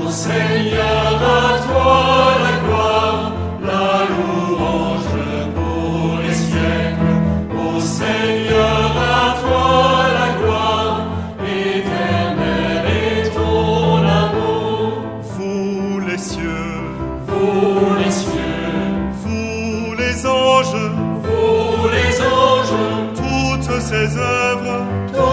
Seigneur, à toi la gloire, la louange pour les siècles. Ô Seigneur, à toi la gloire, éternel est ton amour. Vous les cieux, Vous les cieux, vous les anges, toutes ces œuvres,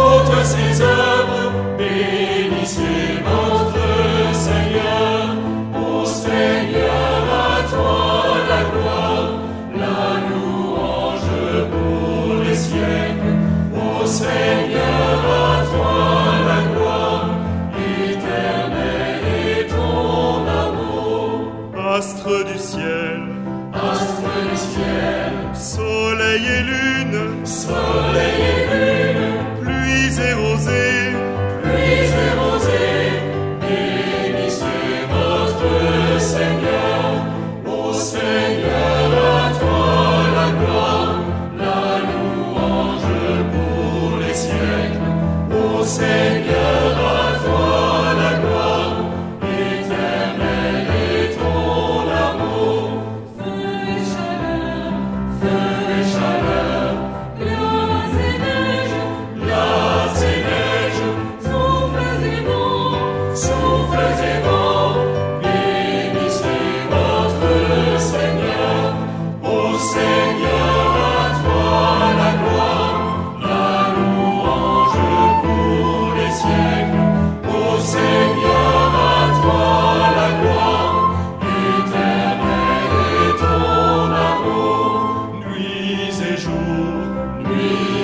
bénissez votre Seigneur. Ô Seigneur, à toi la gloire, la louange pour les siècles. Ô Seigneur, à toi la gloire, éternel est ton amour. astres du ciel, Astres du ciel, soleil et lune, soleil et lune, pluies et rosées, pluies et rosées, bénissez votre Seigneur. Ô Seigneur, à toi la gloire, la louange pour les siècles. Ô Seigneur, à toi la gloire, éternel est ton amour. Feu et chaleur, glace et neige, souffles et vents, bénissez votre Seigneur. Ô Seigneur, à toi la gloire, la louange pour les siècles. Ô Seigneur, à toi la gloire, éternel est ton amour. nuits et jours, Nuit